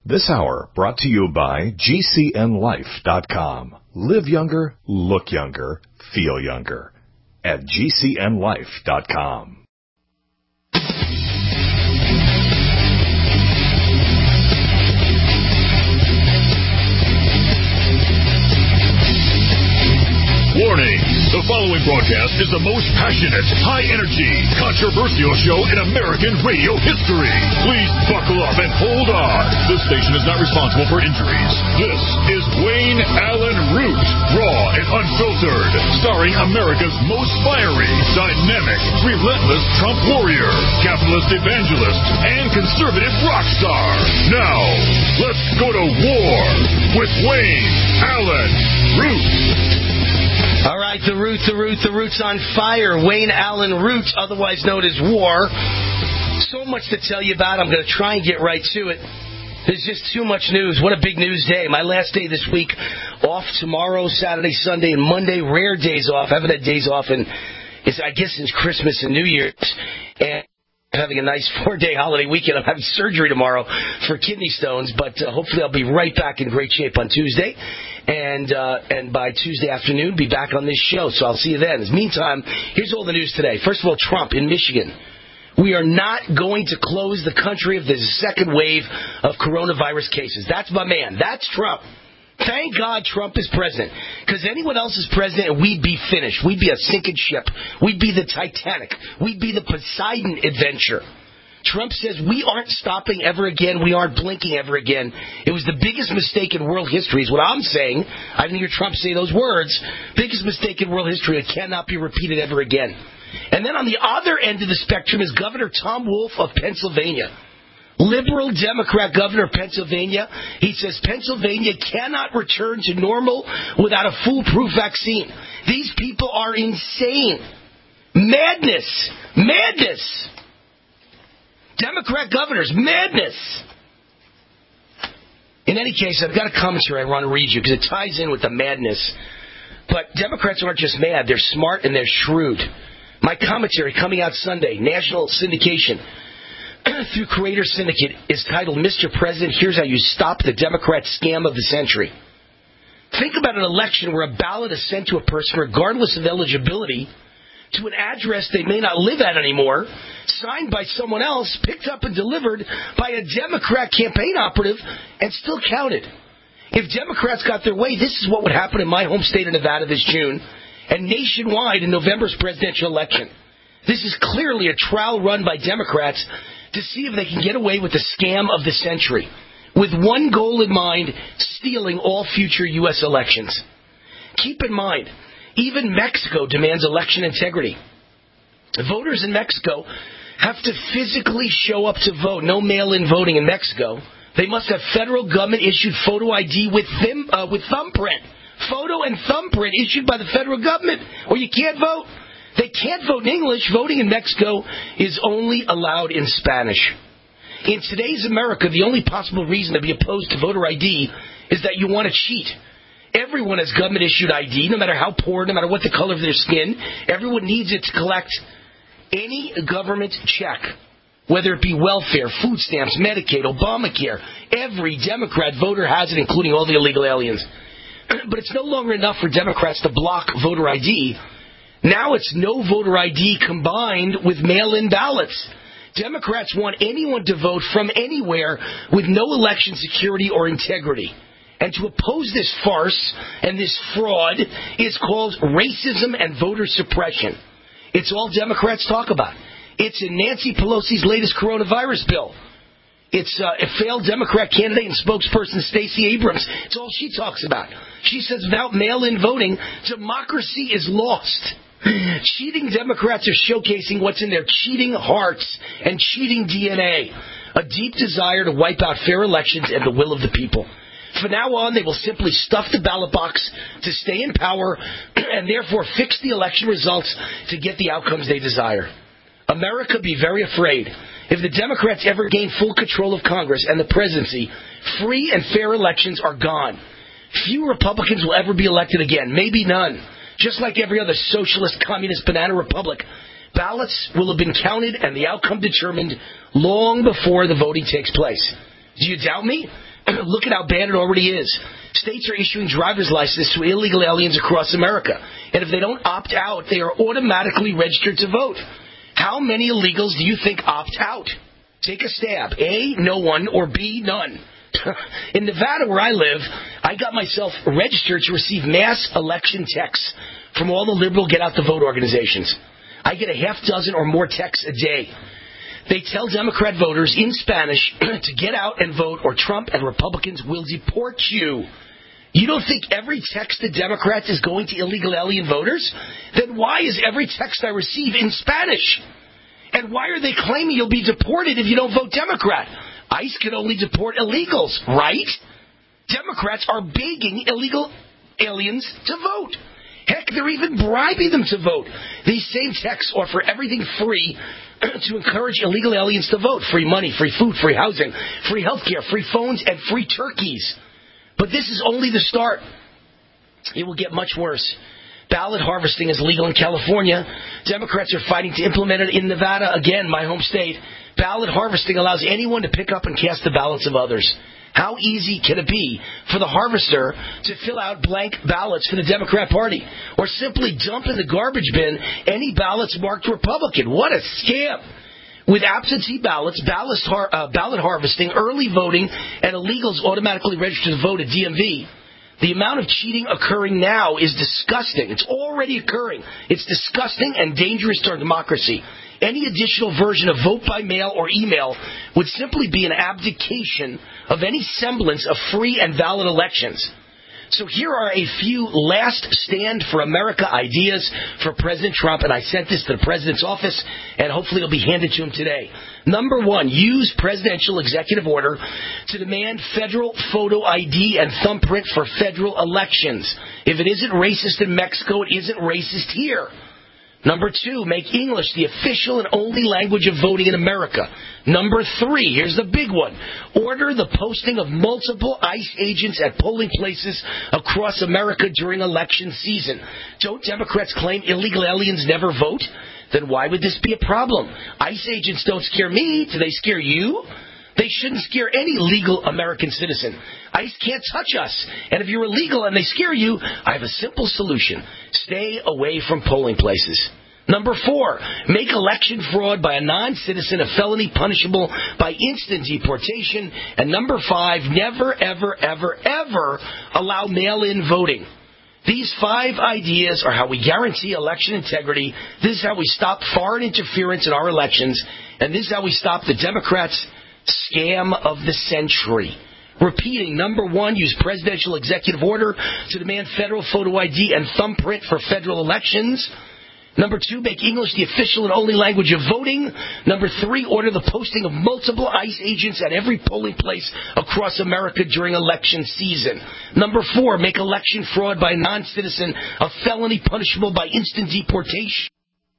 This hour brought to you by GCNLife.com. Live younger, look younger, feel younger. At GCNLife.com. Warning! The following broadcast is the most passionate, high-energy, controversial show in American radio history. Please buckle up and hold on. This station is not responsible for injuries. This is Wayne Allen Root, raw and unfiltered, starring America's most fiery, dynamic, relentless Trump warrior, capitalist evangelist, and conservative rock star. Now, let's go to war with Wayne Allen Root. All right, the Root's on fire. Wayne Allen Root, otherwise known as War. So much to tell you about. I'm going to try and get right to it. There's just too much news. What a big news day. My last day this week off tomorrow, Saturday, Sunday, and Monday. Rare days off. I haven't had days off I guess since Christmas and New Year's. And having a nice 4-day holiday weekend. I'm having surgery tomorrow for kidney stones, but hopefully I'll be right back in great shape on Tuesday. And by Tuesday afternoon, be back on this show. So I'll see you then. In the meantime, here's all the news today. First of all, Trump in Michigan. We are not going to close the country if there's a second wave of coronavirus cases. That's my man. That's Trump. Thank God Trump is president. Because anyone else is president, and we'd be finished. We'd be a sinking ship. We'd be the Titanic. We'd be the Poseidon adventure. Trump says we aren't stopping ever again. We aren't blinking ever again. It was the biggest mistake in world history is what I'm saying. I didn't hear Trump say those words. Biggest mistake in world history. It cannot be repeated ever again. And then on the other end of the spectrum is Governor Tom Wolf of Pennsylvania. Liberal Democrat governor of Pennsylvania. He says Pennsylvania cannot return to normal without a foolproof vaccine. These people are insane. Madness. Madness. Democrat governors, madness. In any case, I've got a commentary I want to read you because it ties in with the madness. But Democrats aren't just mad, they're smart and they're shrewd. My commentary coming out Sunday, national syndication through Creator Syndicate, is titled, Mr. President, Here's How You Stop the Democrat Scam of the Century. Think about an election where a ballot is sent to a person regardless of eligibility to an address they may not live at anymore, signed by someone else, picked up and delivered by a Democrat campaign operative, and still counted. If Democrats got their way, this is what would happen in my home state of Nevada this June and nationwide in November's presidential election. This is clearly a trial run by Democrats to see if they can get away with the scam of the century, with one goal in mind, stealing all future U.S. elections. Keep in mind, even Mexico demands election integrity. Voters in Mexico have to physically show up to vote. No mail-in voting in Mexico. They must have federal government-issued photo ID with thumbprint. Photo and thumbprint issued by the federal government, or you can't vote. They can't vote in English. Voting in Mexico is only allowed in Spanish. In today's America, the only possible reason to be opposed to voter ID is that you want to cheat. Everyone has government-issued ID, no matter how poor, no matter what the color of their skin. Everyone needs it to collect any government check, whether it be welfare, food stamps, Medicaid, Obamacare. Every Democrat voter has it, including all the illegal aliens. But it's no longer enough for Democrats to block voter ID. Now it's no voter ID combined with mail-in ballots. Democrats want anyone to vote from anywhere with no election security or integrity. And to oppose this farce and this fraud is called racism and voter suppression. It's all Democrats talk about. It's in Nancy Pelosi's latest coronavirus bill. It's a failed Democrat candidate and spokesperson Stacey Abrams. It's all she talks about. She says without mail-in voting, democracy is lost. Cheating Democrats are showcasing what's in their cheating hearts and cheating DNA. A deep desire to wipe out fair elections and the will of the people. From now on, they will simply stuff the ballot box to stay in power and therefore fix the election results to get the outcomes they desire. America, be very afraid. If the Democrats ever gain full control of Congress and the presidency, free and fair elections are gone. Few Republicans will ever be elected again, maybe none. Just like every other socialist, communist, banana republic, ballots will have been counted and the outcome determined long before the voting takes place. Do you doubt me? Look at how bad it already is. States are issuing driver's licenses to illegal aliens across America. And if they don't opt out, they are automatically registered to vote. How many illegals do you think opt out? Take a stab. A, no one, or B, none. In Nevada, where I live, I got myself registered to receive mass election texts from all the liberal get-out-the-vote organizations. I get a half dozen or more texts a day. They tell Democrat voters in Spanish to get out and vote or Trump and Republicans will deport you. You don't think every text to Democrats is going to illegal alien voters? Then why is every text I receive in Spanish? And why are they claiming you'll be deported if you don't vote Democrat? ICE can only deport illegals, right? Democrats are begging illegal aliens to vote. Heck, they're even bribing them to vote. These same texts offer everything free to encourage illegal aliens to vote. Free money, free food, free housing, free health care, free phones, and free turkeys. But this is only the start. It will get much worse. Ballot harvesting is legal in California. Democrats are fighting to implement it in Nevada, again, my home state. Ballot harvesting allows anyone to pick up and cast the ballots of others. How easy can it be for the harvester to fill out blank ballots for the Democrat Party? Or simply dump in the garbage bin any ballots marked Republican? What a scam! With absentee ballots, ballot harvesting, early voting, and illegals automatically registered to vote at DMV, the amount of cheating occurring now is disgusting. It's already occurring. It's disgusting and dangerous to our democracy. Any additional version of vote by mail or email would simply be an abdication of any semblance of free and valid elections. So here are a few last stand for America ideas for President Trump, and I sent this to the president's office, and hopefully it'll be handed to him today. Number one, use presidential executive order to demand federal photo ID and thumbprint for federal elections. If it isn't racist in Mexico, it isn't racist here. Number two, make English the official and only language of voting in America. Number three, here's the big one. Order the posting of multiple ICE agents at polling places across America during election season. Don't Democrats claim illegal aliens never vote? Then why would this be a problem? ICE agents don't scare me. Do they scare you? They shouldn't scare any legal American citizen. ICE can't touch us. And if you're illegal and they scare you, I have a simple solution. Stay away from polling places. Number four, make election fraud by a non-citizen a felony punishable by instant deportation. And number five, never, ever, ever, ever allow mail-in voting. These 5 ideas are how we guarantee election integrity. This is how we stop foreign interference in our elections. And this is how we stop the Democrats' scam of the century. Repeating, number one, use presidential executive order to demand federal photo ID and thumbprint for federal elections. Number two, make English the official and only language of voting. Number three, order the posting of multiple ICE agents at every polling place across America during election season. Number four, make election fraud by a non-citizen a felony punishable by instant deportation.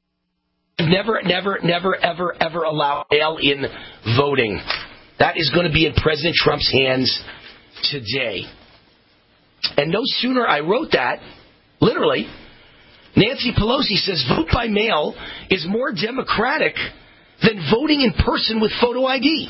Never, never, never, ever, ever allow mail-in voting. That is going to be in President Trump's hands today. And no sooner I wrote that, literally, Nancy Pelosi says vote by mail is more democratic than voting in person with photo ID.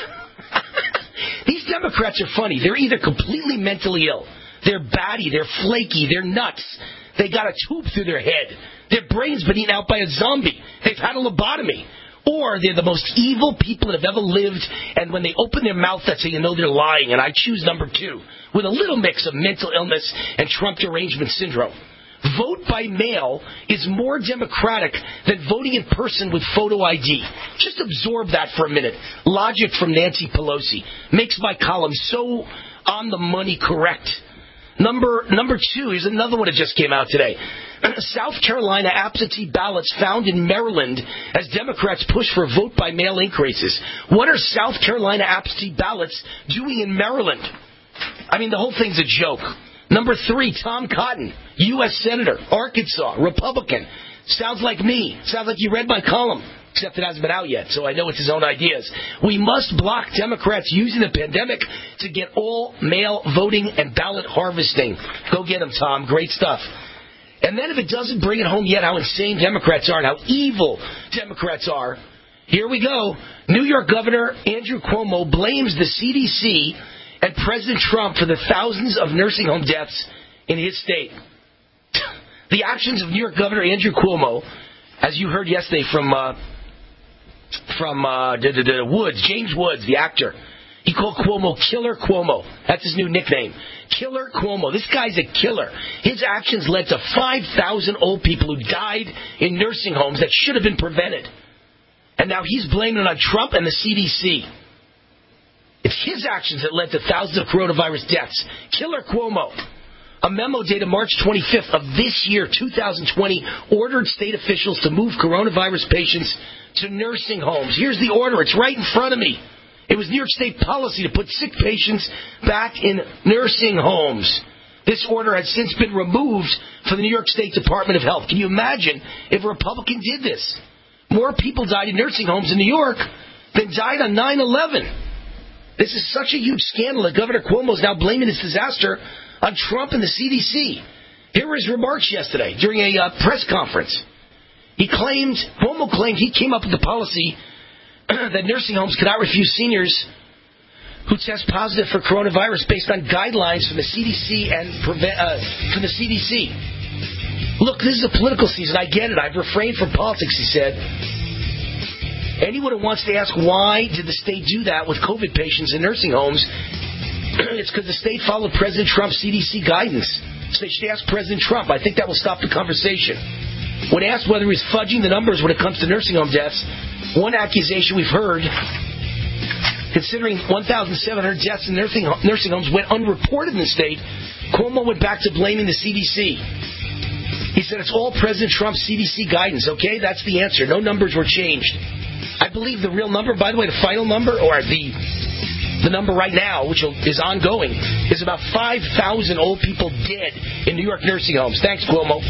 These Democrats are funny. They're either completely mentally ill, they're batty, they're flaky, they're nuts. They got a tube through their head. Their brain's been eaten out by a zombie. They've had a lobotomy. Or they're the most evil people that have ever lived, and when they open their mouth, that's how you know they're lying. And I choose number two, with a little mix of mental illness and Trump derangement syndrome. Vote by mail is more democratic than voting in person with photo ID. Just absorb that for a minute. Logic from Nancy Pelosi makes my column so on the money correct. Number two, here's another one that just came out today. South Carolina absentee ballots found in Maryland as Democrats push for vote by mail increases. What are South Carolina absentee ballots doing in Maryland? I mean, the whole thing's a joke. Number three, Tom Cotton, U.S. Senator, Arkansas, Republican. Sounds like me. Sounds like you read my column. Except it hasn't been out yet, so I know it's his own ideas. We must block Democrats using the pandemic to get all mail voting and ballot harvesting. Go get them, Tom. Great stuff. And then if it doesn't bring it home yet how insane Democrats are and how evil Democrats are, here we go. New York Governor Andrew Cuomo blames the CDC and President Trump for the thousands of nursing home deaths in his state. The actions of New York Governor Andrew Cuomo, as you heard yesterday from Woods, James Woods, the actor. He called Cuomo Killer Cuomo. That's his new nickname. Killer Cuomo. This guy's a killer. His actions led to 5,000 old people who died in nursing homes that should have been prevented. And now he's blaming it on Trump and the CDC. It's his actions that led to thousands of coronavirus deaths. Killer Cuomo. A memo dated March 25th of this year, 2020, ordered state officials to move coronavirus patients to nursing homes. Here's the order. It's right in front of me. It was New York State policy to put sick patients back in nursing homes. This order has since been removed from the New York State Department of Health. Can you imagine if a Republican did this? More people died in nursing homes in New York than died on 9/11. This is such a huge scandal that Governor Cuomo is now blaming this disaster on Trump and the CDC. Here were his remarks yesterday during a press conference. Cuomo claimed he came up with the policy that nursing homes could not refuse seniors who test positive for coronavirus based on guidelines from the CDC and from the CDC. Look, this is a political season. I get it. I've refrained from politics, he said. Anyone who wants to ask why did the state do that with COVID patients in nursing homes, it's because the state followed President Trump's CDC guidance. So they should ask President Trump. I think that will stop the conversation. When asked whether he's fudging the numbers when it comes to nursing home deaths, one accusation we've heard, considering 1,700 deaths in nursing homes went unreported in the state, Cuomo went back to blaming the CDC. He said it's all President Trump's CDC guidance, okay? That's the answer. No numbers were changed. I believe the real number, by the way, the final number, or the number right now, which is ongoing, is about 5,000 old people dead in New York nursing homes. Thanks, Cuomo.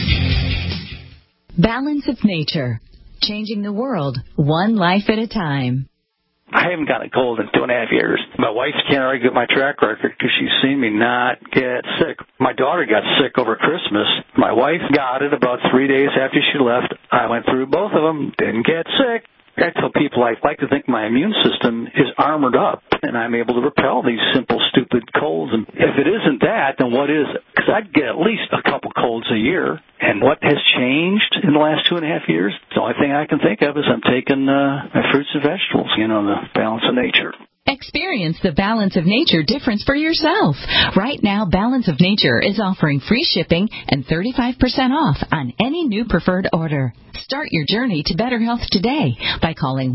Balance of Nature. Changing the world, one life at a time. I haven't gotten a cold in 2.5 years. My wife can't argue with my track record because she's seen me not get sick. My daughter got sick over Christmas. My wife got it about 3 days after she left. I went through both of them, didn't get sick. I tell people I like to think my immune system is armored up, and I'm able to repel these simple, stupid colds. And if it isn't that, then what is it? Because I'd get at least a couple colds a year. And what has changed in the last 2.5 years? The only thing I can think of is I'm taking my fruits and vegetables, the balance of nature. Experience the Balance of Nature difference for yourself. Right now, Balance of Nature is offering free shipping and 35% off on any new preferred order. Start your journey to better health today by calling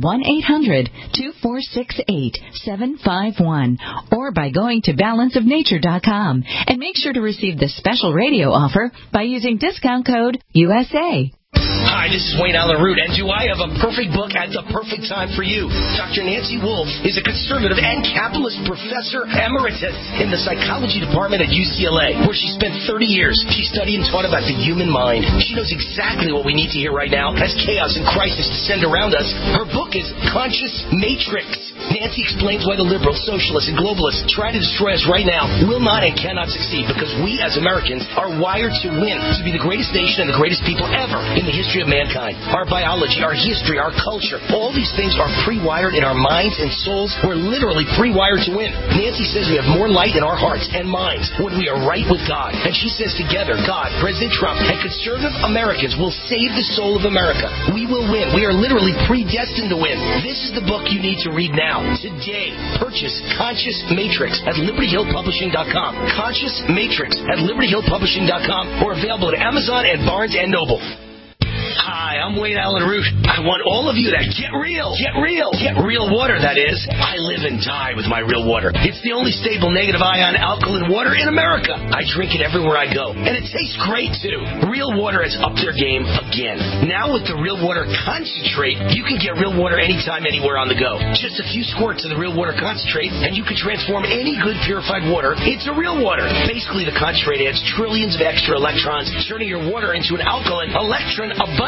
1-800-2468-751 or by going to balanceofnature.com. And make sure to receive this special radio offer by using discount code USA. Hi, this is Wayne Allen Root, and do I have a perfect book at the perfect time for you? Dr. Nancy Wolfe is a conservative and capitalist professor emeritus in the psychology department at UCLA, where she spent 30 years. She studied and taught about the human mind. She knows exactly what we need to hear right now as chaos and crisis descend around us. Her book is Conscious Matrix. Nancy explains why the liberals, socialists, and globalists try to destroy us right now will not and cannot succeed because we as Americans are wired to win, to be the greatest nation and the greatest people ever in the history of mankind. Our biology, our history, our culture, all these things are pre-wired in our minds and souls. We're literally pre-wired to win. Nancy says we have more light in our hearts and minds when we are right with God. And she says together, God, President Trump, and conservative Americans will save the soul of America. We will win. We are literally predestined to win. This is the book you need to read now. Today, purchase Conscious Matrix at LibertyHillPublishing.com. Conscious Matrix at LibertyHillPublishing.com or available at Amazon and Barnes & Noble. Hi, I'm Wayne Allen Root. I want all of you to get real. Get real. Get real water, that is. I live and die with my real water. It's the only stable negative ion alkaline water in America. I drink it everywhere I go. And it tastes great, too. Real water has upped their game again. Now with the Real Water Concentrate, you can get real water anytime, anywhere on the go. Just a few squirts of the Real Water Concentrate, and you can transform any good purified water into real water. Basically, the concentrate adds trillions of extra electrons, turning your water into an alkaline, electron-abundant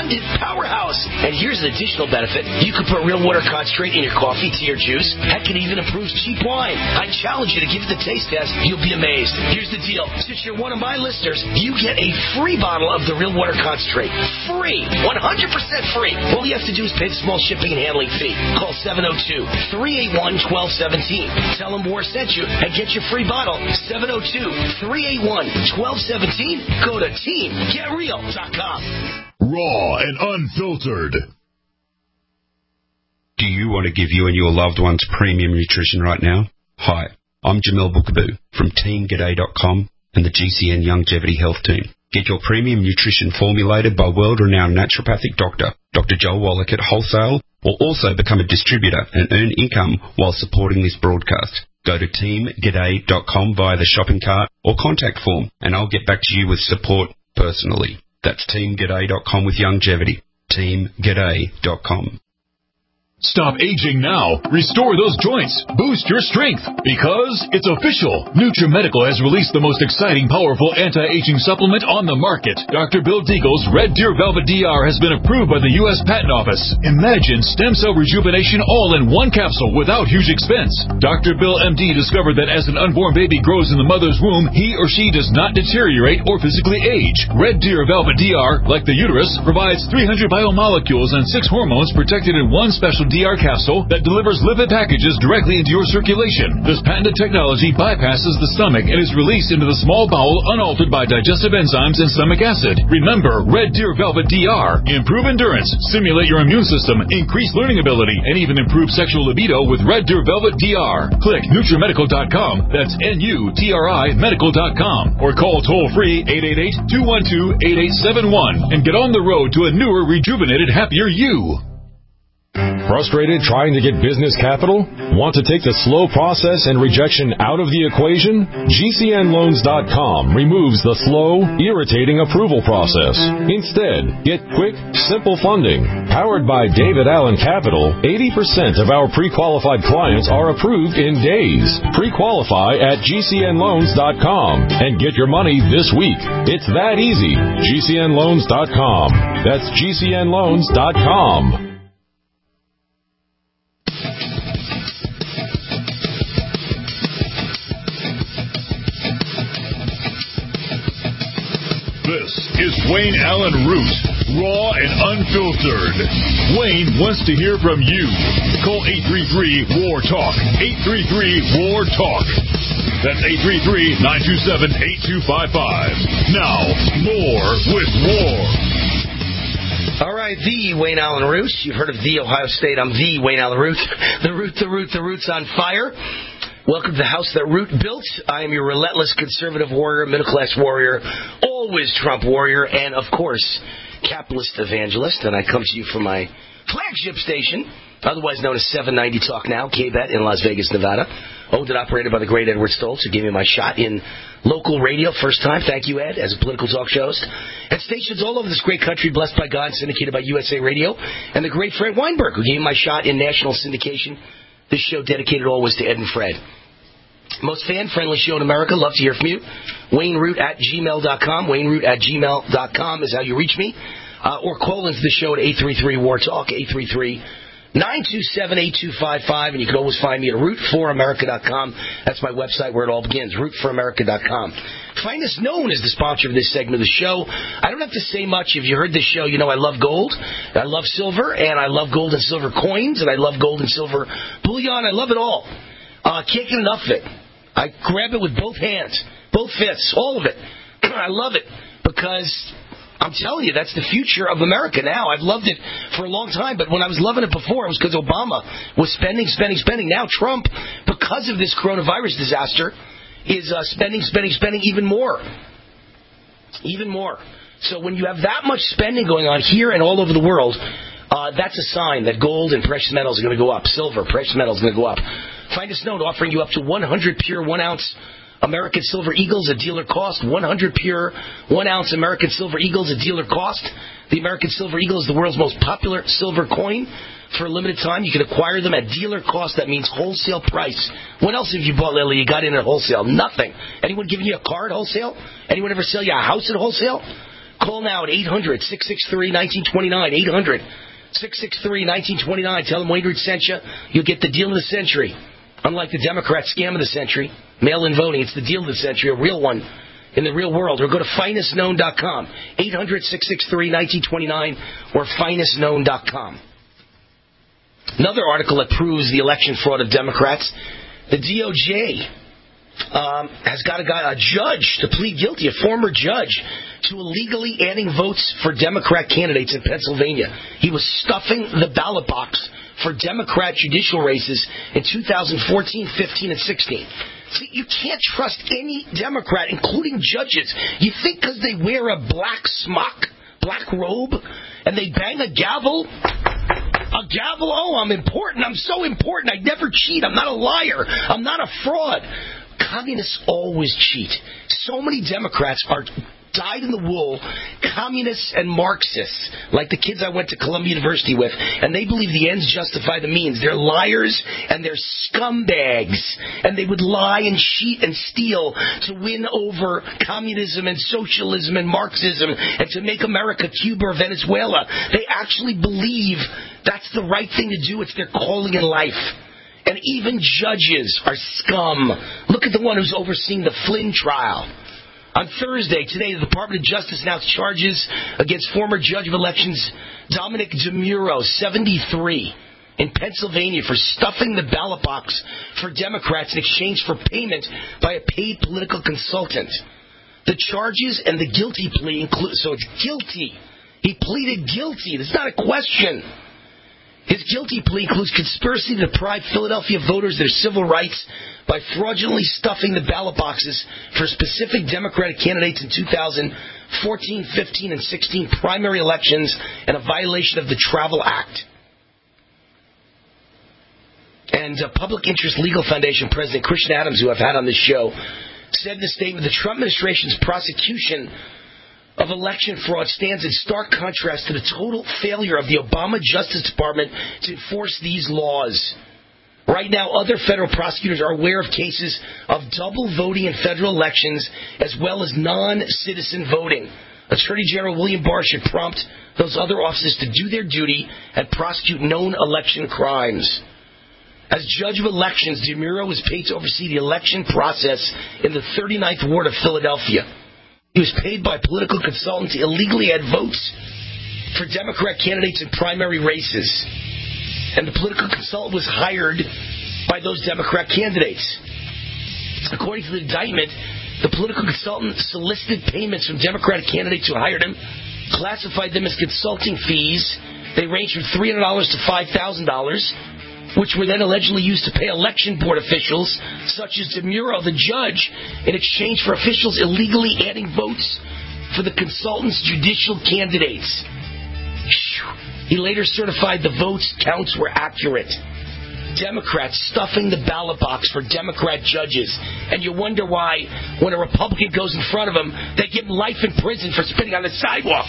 powerhouse. And here's an additional benefit. You can put real water concentrate in your coffee, tea, or juice. Heck, it even improves cheap wine. I challenge you to give it the taste test. You'll be amazed. Here's the deal. Since you're one of my listeners, you get a free bottle of the real water concentrate. Free. 100% free. All you have to do is pay the small shipping and handling fee. Call 702-381-1217. Tell them War sent you and get your free bottle. 702-381-1217. Go to TeamGetReal.com. Raw and unfiltered. Do you want to give you and your loved ones premium nutrition right now? Hi, I'm Jamel Bookaboo from TeamG'day.com and the GCN Longevity Health Team. Get your premium nutrition formulated by world-renowned naturopathic doctor, Dr. Joel Wallach at Wholesale, or also become a distributor and earn income while supporting this broadcast. Go to TeamG'day.com via the shopping cart or contact form, and I'll get back to you with support personally. That's TeamG'day.com with longevity. TeamG'day.com. Stop aging now. Restore those joints. Boost your strength. Because it's official. NutriMedical has released the most exciting, powerful anti-aging supplement on the market. Dr. Bill Deagle's Red Deer Velvet DR has been approved by the U.S. Patent Office. Imagine stem cell rejuvenation all in one capsule without huge expense. Dr. Bill MD discovered that as an unborn baby grows in the mother's womb, he or she does not deteriorate or physically age. Red Deer Velvet DR, like the uterus, provides 300 biomolecules and 6 hormones protected in one special DR capsule that delivers lipid packages directly into your circulation. This patented technology bypasses the stomach and is released into the small bowel unaltered by digestive enzymes and stomach acid. Remember, Red Deer Velvet DR. Improve endurance, stimulate your immune system, increase learning ability, and even improve sexual libido with Red Deer Velvet DR. Click NutriMedical.com. That's NUTRI Medical.com. Or call toll-free 888-212-8871 and get on the road to a newer, rejuvenated, happier you. Frustrated trying to get business capital? Want to take the slow process and rejection out of the equation? GCNLoans.com removes the slow, irritating approval process. Instead, get quick, simple funding. Powered by David Allen Capital, 80% of our pre-qualified clients are approved in days. Pre-qualify at GCNLoans.com and get your money this week. It's that easy. GCNLoans.com. That's GCNLoans.com. This is Wayne Allen Root, raw and unfiltered. Wayne wants to hear from you. Call 833-WAR-TALK. 833-WAR-TALK. That's 833-927-8255. Now, more with War. All right, the Wayne Allen Root. You've heard of the Ohio State. I'm the Wayne Allen Root. The Root's on fire. Welcome to the house that Root built. I am your relentless conservative warrior, middle-class warrior, always Trump warrior, and, of course, capitalist evangelist. And I come to you from my flagship station, otherwise known as 790 Talk Now, KBET in Las Vegas, Nevada. Owned and operated by the great Edward Stoltz, who gave me my shot in local radio first time. Thank you, Ed, as a political talk show host. At stations all over this great country, blessed by God, syndicated by USA Radio. And the great Fred Weinberg, who gave me my shot in national syndication. This show dedicated always to Ed and Fred. Most fan-friendly show in America. Love to hear from you. WayneRoot@gmail.com. WayneRoot@gmail.com is how you reach me. Or call into the show at 833-WAR-TALK, 833-927-8255. And you can always find me at rootforamerica.com. That's my website where it all begins, rootforamerica.com. Finest Known is the sponsor of this segment of the show. I don't have to say much. If you heard this show, you know I love gold, I love silver, and I love gold and silver coins, and I love gold and silver bullion. I love it all. Can't get enough of it. I grab it with both hands, both fists, all of it. I love it because I'm telling you, that's the future of America now. I've loved it for a long time, but when I was loving it before, it was because Obama was spending. Now Trump, because of this coronavirus disaster, is spending even more. Even more. So when you have that much spending going on here and all over the world, that's a sign that gold and precious metals are going to go up. Silver, precious metals are going to go up. Finest Known offering you up to 100 pure 1-ounce American Silver Eagles at dealer cost. 100 pure 1-ounce American Silver Eagles at dealer cost. The American Silver Eagle is the world's most popular silver coin. For a limited time, you can acquire them at dealer cost. That means wholesale price. What else have you bought lately? You got in at wholesale? Nothing. Anyone giving you a car at wholesale? Anyone ever sell you a house at wholesale? Call now at 800-663-1929. 800-663-1929. Tell them Wayne Root sent you. You'll get the deal of the century. Unlike the Democrat scam of the century, mail-in voting, it's the deal of the century, a real one in the real world. Or go to finestknown.com. 800-663-1929 or finestknown.com. Another article that proves the election fraud of Democrats. The DOJ has got a judge to plead guilty, a former judge, to illegally adding votes for Democrat candidates in Pennsylvania. He was stuffing the ballot box for Democrat judicial races in 2014, 15, and 16. See, you can't trust any Democrat, including judges. You think because they wear a black smock, black robe, and they bang a gavel, oh, I'm important, I'm so important, I never cheat, I'm not a liar, I'm not a fraud. Communists always cheat. So many Democrats are dyed-in-the-wool communists and Marxists, like the kids I went to Columbia University with, and they believe the ends justify the means. They're liars and they're scumbags, and they would lie and cheat and steal to win over communism and socialism and Marxism and to make America Cuba or Venezuela. They actually believe that's the right thing to do. It's their calling in life. And even judges are scum. Look at the one who's overseeing the Flynn trial. On Thursday, today, the Department of Justice announced charges against former judge of elections Dominic DeMuro, 73, in Pennsylvania for stuffing the ballot box for Democrats in exchange for payment by a paid political consultant. The charges and the guilty plea include, so it's guilty. He pleaded guilty. It's not a question. His guilty plea includes conspiracy to deprive Philadelphia voters their civil rights by fraudulently stuffing the ballot boxes for specific Democratic candidates in 2014, 15, and 16 primary elections and a violation of the Travel Act. And Public Interest Legal Foundation President Christian Adams, who I've had on this show, said in a statement, the Trump administration's prosecution of election fraud stands in stark contrast to the total failure of the Obama Justice Department to enforce these laws. Right now, other federal prosecutors are aware of cases of double voting in federal elections as well as non-citizen voting. Attorney General William Barr should prompt those other officers to do their duty and prosecute known election crimes. As judge of elections, DeMuro was paid to oversee the election process in the 39th Ward of Philadelphia. He was paid by a political consultant to illegally add votes for Democrat candidates in primary races. And the political consultant was hired by those Democrat candidates. According to the indictment, the political consultant solicited payments from Democratic candidates who hired him, classified them as consulting fees. They ranged from $300 to $5,000, which were then allegedly used to pay election board officials, such as DeMuro, the judge, in exchange for officials illegally adding votes for the consultant's judicial candidates. He later certified the votes counts were accurate. Democrats stuffing the ballot box for Democrat judges. And you wonder why, when a Republican goes in front of them, they give him life in prison for spitting on the sidewalk.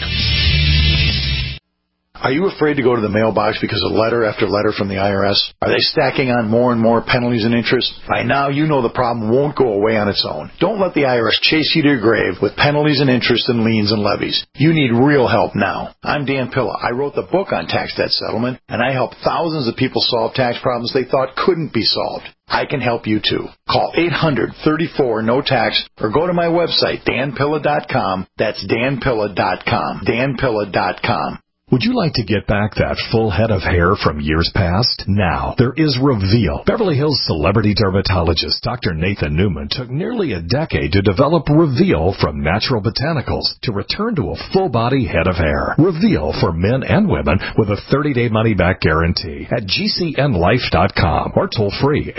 Are you afraid to go to the mailbox because of letter after letter from the IRS? Are they stacking on more and more penalties and interest? By now, you know the problem won't go away on its own. Don't let the IRS chase you to your grave with penalties and interest and liens and levies. You need real help now. I'm Dan Pilla. I wrote the book on tax debt settlement, and I helped thousands of people solve tax problems they thought couldn't be solved. I can help you too. Call 800-34-NO-TAX or go to my website, danpilla.com. That's danpilla.com. danpilla.com. Would you like to get back that full head of hair from years past? Now, there is Reveal. Beverly Hills celebrity dermatologist Dr. Nathan Newman took nearly a decade to develop Reveal from natural botanicals to return to a full-body head of hair. Reveal for men and women with a 30-day money-back guarantee at GCNlife.com or toll-free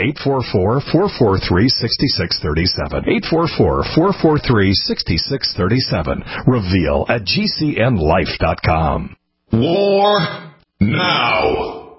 844-443-6637. 844-443-6637. Reveal at GCNlife.com. War now.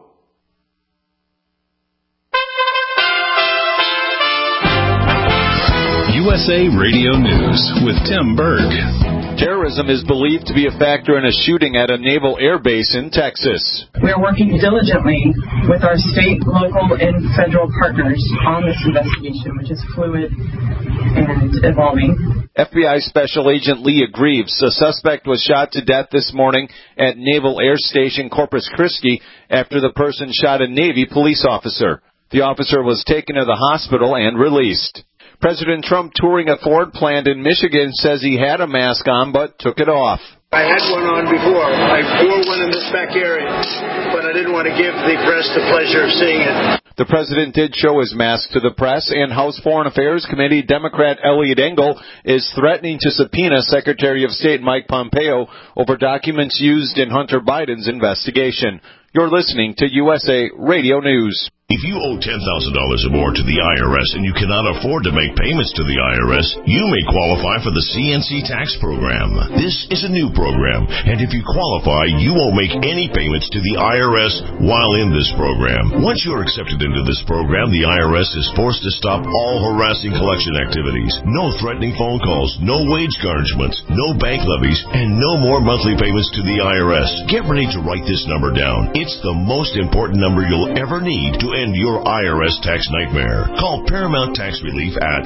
USA Radio News with Tim Berg. Terrorism is believed to be a factor in a shooting at a naval air base in Texas. We are working diligently with our state, local, and federal partners on this investigation, which is fluid and evolving. FBI Special Agent Leah Greaves, a suspect, was shot to death this morning at Naval Air Station Corpus Christi after the person shot a Navy police officer. The officer was taken to the hospital and released. President Trump, touring a Ford plant in Michigan, says he had a mask on but took it off. I had one on before. I wore one in this back area, but I didn't want to give the press the pleasure of seeing it. The president did show his mask to the press, and House Foreign Affairs Committee Democrat Elliot Engel is threatening to subpoena Secretary of State Mike Pompeo over documents used in Hunter Biden's investigation. You're listening to USA Radio News. If you owe $10,000 or more to the IRS and you cannot afford to make payments to the IRS, you may qualify for the CNC tax program. This is a new program, and if you qualify, you won't make any payments to the IRS while in this program. Once you're accepted into this program, the IRS is forced to stop all harassing collection activities. No threatening phone calls, no wage garnishments, no bank levies, and no more monthly payments to the IRS. Get ready to write this number down. It's the most important number you'll ever need to end your IRS tax nightmare. Call Paramount Tax Relief at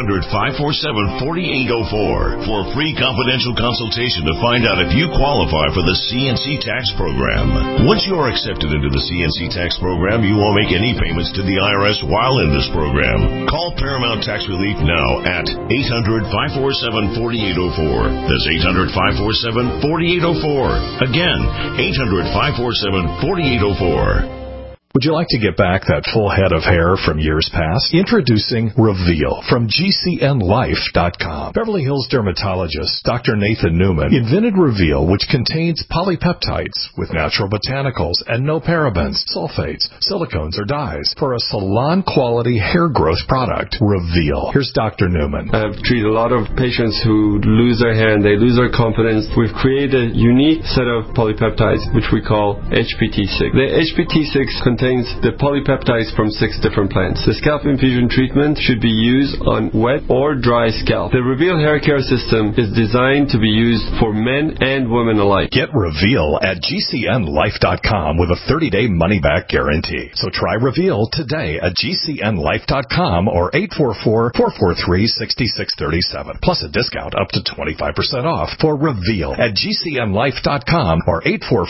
800-547-4804 for a free confidential consultation to find out if you qualify for the CNC tax program. Once you are accepted into the CNC tax program, you won't make any payments to the IRS while in this program. Call Paramount Tax Relief now at 800-547-4804. That's 800-547-4804. Again, 800-547-4804. Would you like to get back that full head of hair from years past? Introducing Reveal from GCNLife.com. Beverly Hills dermatologist Dr. Nathan Newman invented Reveal, which contains polypeptides with natural botanicals and no parabens, sulfates, silicones, or dyes for a salon-quality hair growth product. Reveal. Here's Dr. Newman. I've treated a lot of patients who lose their hair and they lose their confidence. We've created a unique set of polypeptides, which we call HPT6. The HPT6 contains the polypeptides from 6 different plants. The scalp infusion treatment should be used on wet or dry scalp. The Reveal hair care system is designed to be used for men and women alike. Get Reveal at GCNLife.com with a 30-day money-back guarantee. So try Reveal today at GCNLife.com or 844-443-6637. Plus a discount up to 25% off for Reveal at GCNLife.com or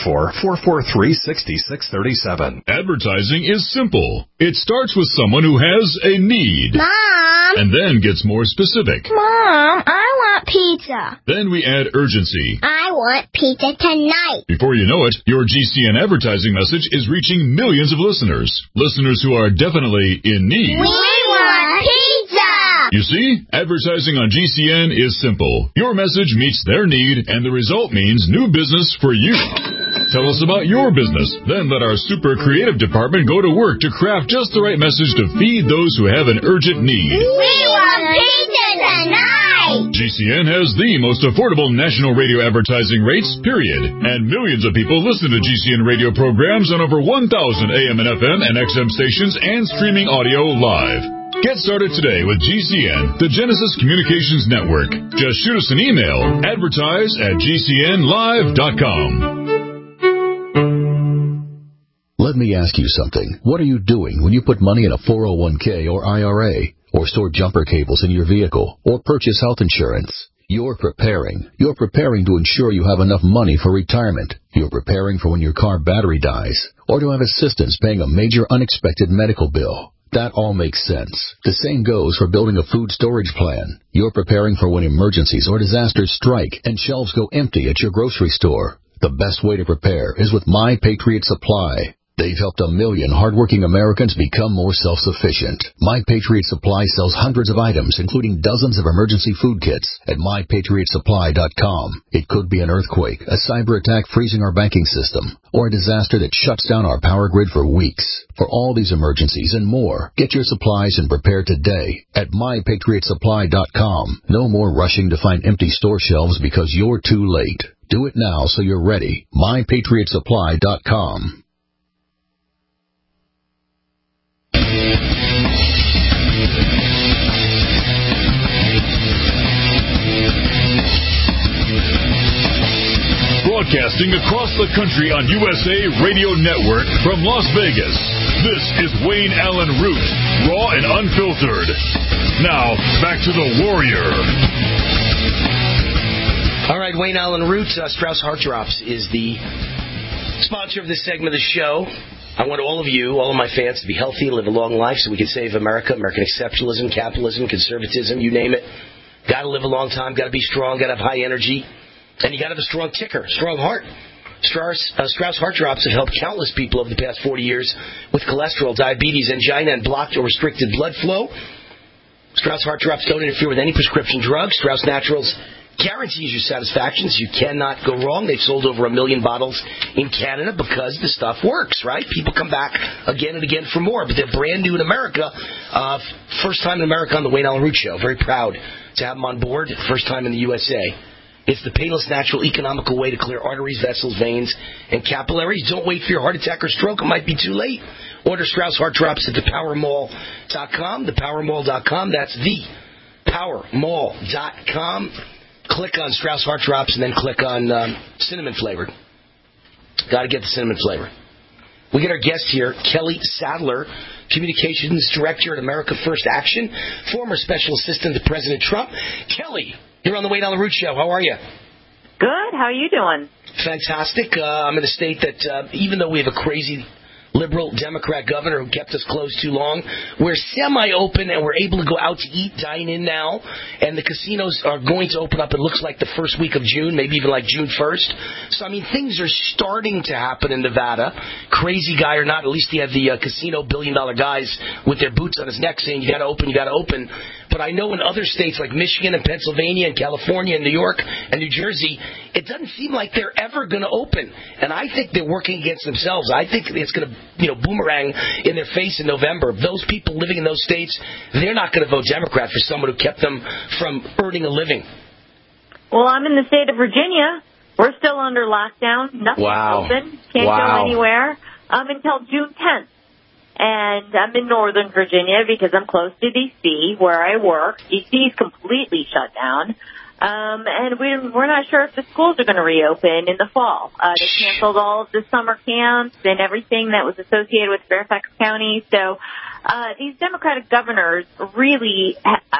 844-443-6637. Advertising is simple. It starts with someone who has a need. Mom! And then gets more specific. Mom, I want pizza. Then we add urgency. I want pizza tonight. Before you know it, your GCN advertising message is reaching millions of listeners. Listeners who are definitely in need. We want pizza! You see, advertising on GCN is simple. Your message meets their need, and the result means new business for you. Tell us about your business. Then let our super creative department go to work to craft just the right message to feed those who have an urgent need. We want pizza tonight! GCN has the most affordable national radio advertising rates, period. And millions of people listen to GCN radio programs on over 1,000 AM and FM and XM stations and streaming audio live. Get started today with GCN, the Genesis Communications Network. Just shoot us an email, advertise@gcnlive.com. Let me ask you something. What are you doing when you put money in a 401k or IRA, or store jumper cables in your vehicle, or purchase health insurance? You're preparing. You're preparing to ensure you have enough money for retirement. You're preparing for when your car battery dies, or to have assistance paying a major unexpected medical bill. That all makes sense. The same goes for building a food storage plan. You're preparing for when emergencies or disasters strike and shelves go empty at your grocery store. The best way to prepare is with My Patriot Supply. They've helped 1 million hardworking Americans become more self-sufficient. My Patriot Supply sells hundreds of items, including dozens of emergency food kits at MyPatriotSupply.com. It could be an earthquake, a cyber attack freezing our banking system, or a disaster that shuts down our power grid for weeks. For all these emergencies and more, get your supplies and prepare today at MyPatriotSupply.com. No more rushing to find empty store shelves because you're too late. Do it now so you're ready. MyPatriotSupply.com. Broadcasting across the country on USA Radio Network from Las Vegas, this is Wayne Allen Root, raw and unfiltered. Now, back to the Warrior. All right, Wayne Allen Root, Strauss Heart Drops is the sponsor of this segment of the show. I want all of you, all of my fans, to be healthy and live a long life so we can save America, American exceptionalism, capitalism, conservatism, you name it. Got to live a long time, got to be strong, got to have high energy, and you got to have a strong ticker, strong heart. Strauss Heart Drops have helped countless people over the past 40 years with cholesterol, diabetes, angina, and blocked or restricted blood flow. Strauss Heart Drops don't interfere with any prescription drugs. Strauss Naturals guarantees you satisfaction. You cannot go wrong. They've sold over 1 million bottles in Canada because the stuff works, right? People come back again and again for more, but they're brand new in America. First time in America on the Wayne Allen Root Show. Very proud to have them on board. First time in the USA. It's the painless, natural, economical way to clear arteries, vessels, veins, and capillaries. Don't wait for your heart attack or stroke. It might be too late. Order Strauss Heart Drops at thepowermall.com. Thepowermall.com. That's thepowermall.com. Click on Strauss Heart Drops and then click on cinnamon flavored. Got to get the cinnamon flavor. We get our guest here, Kelly Sadler, Communications Director at America First Action, former Special Assistant to President Trump. Kelly, you're on the Wayne Allen Root Show. How are you? Good. How are you doing? Fantastic. I'm in a state that even though we have a crazy liberal Democrat governor who kept us closed too long, we're semi-open and we're able to go out to eat, dine in now, and the casinos are going to open up, it looks like the first week of June, maybe even like June 1st. So, I mean, things are starting to happen in Nevada. Crazy guy or not, at least you have the casino billion-dollar guys with their boots on his neck saying, you got to open, you got to open. But I know in other states like Michigan and Pennsylvania and California and New York and New Jersey, it doesn't seem like they're ever going to open. And I think they're working against themselves. I think it's going to boomerang in their face in November. Those people living in those states, they're not going to vote Democrat for someone who kept them from earning a living. Well, I'm in the state of Virginia. We're still under lockdown. Nothing's open. Can't go anywhere until June 10th. And I'm in Northern Virginia because I'm close to D.C., where I work. D.C. is completely shut down. And we're not sure if the schools are going to reopen in the fall. They canceled all of the summer camps and everything that was associated with Fairfax County. So these Democratic governors really,